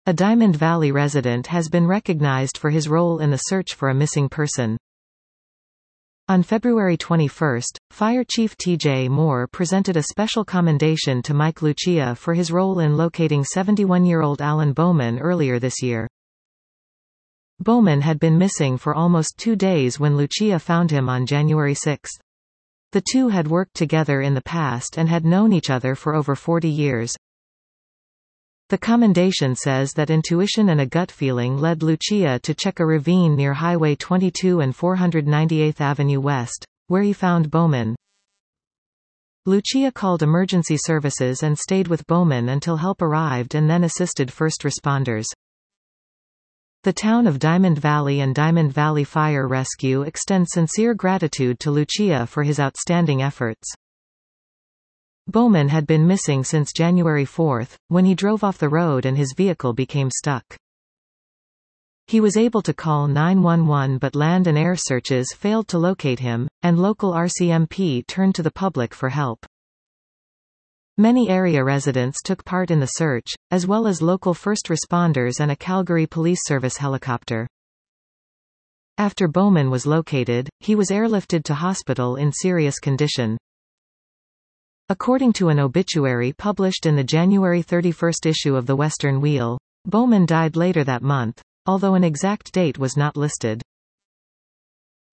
A Diamond Valley resident has been recognized for his role in the search for a missing person. On February 21, Fire Chief T.J. Moore presented a special commendation to Mike Lucia for his role in locating 71-year-old Alan Bowman earlier this year. Bowman had been missing for almost 2 days when Lucia found him on January 6. The two had worked together in the past and had known each other for over 40 years. The commendation says that intuition and a gut feeling led Lucia to check a ravine near Highway 22 and 498th Avenue West, where he found Bowman. Lucia called emergency services and stayed with Bowman until help arrived and then assisted first responders. The town of Diamond Valley and Diamond Valley Fire Rescue extend sincere gratitude to Lucia for his outstanding efforts. Bowman had been missing since January 4, when he drove off the road and his vehicle became stuck. He was able to call 911 but land and air searches failed to locate him, and local RCMP turned to the public for help. Many area residents took part in the search, as well as local first responders and a Calgary Police Service helicopter. After Bowman was located, he was airlifted to hospital in serious condition. According to an obituary published in the January 31 issue of the Western Wheel, Bowman died later that month, although an exact date was not listed.